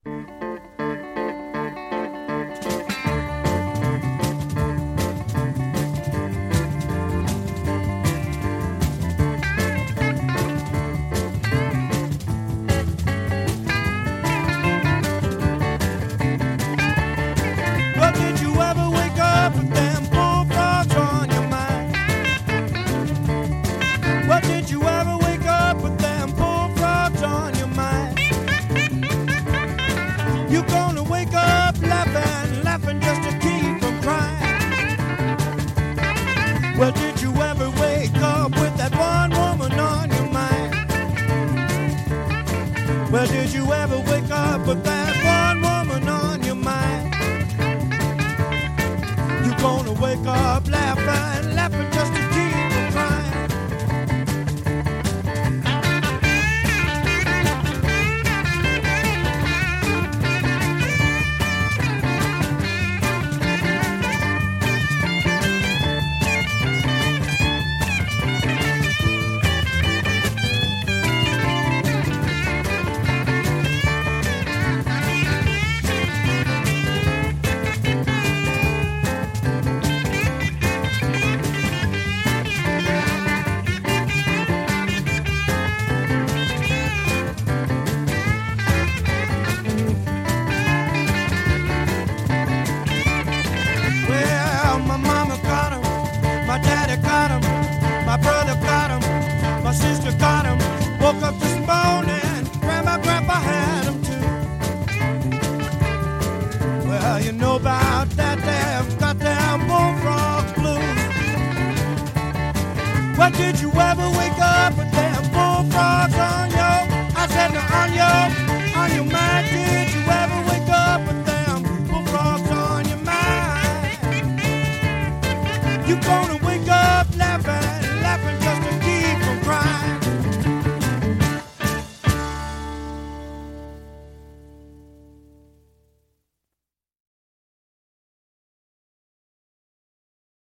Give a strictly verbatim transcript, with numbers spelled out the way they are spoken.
Well, did you ever wake up with them bullfrogs on your mind? Well, did you ever wake up with them bullfrogs on your mind? You're gonna wake up laughing, laughing just to keep from crying. Well, did you ever wake up with that one woman on your mind? Well, did you ever wake up with that one woman on your mind? You're gonna wake up laughing, laughing just to keep from crying. Well, my mama got him, my daddy got him, my brother got him, my sister got him. Woke up this morning, grandma, grandpa had him too. Well, you know about that damn goddamn bullfrog blues. Well, did you ever wake up with them bullfrogs on your, I said no, on your, on your mind? Did you ever wake up with them bullfrogs on your mind? You gonna wake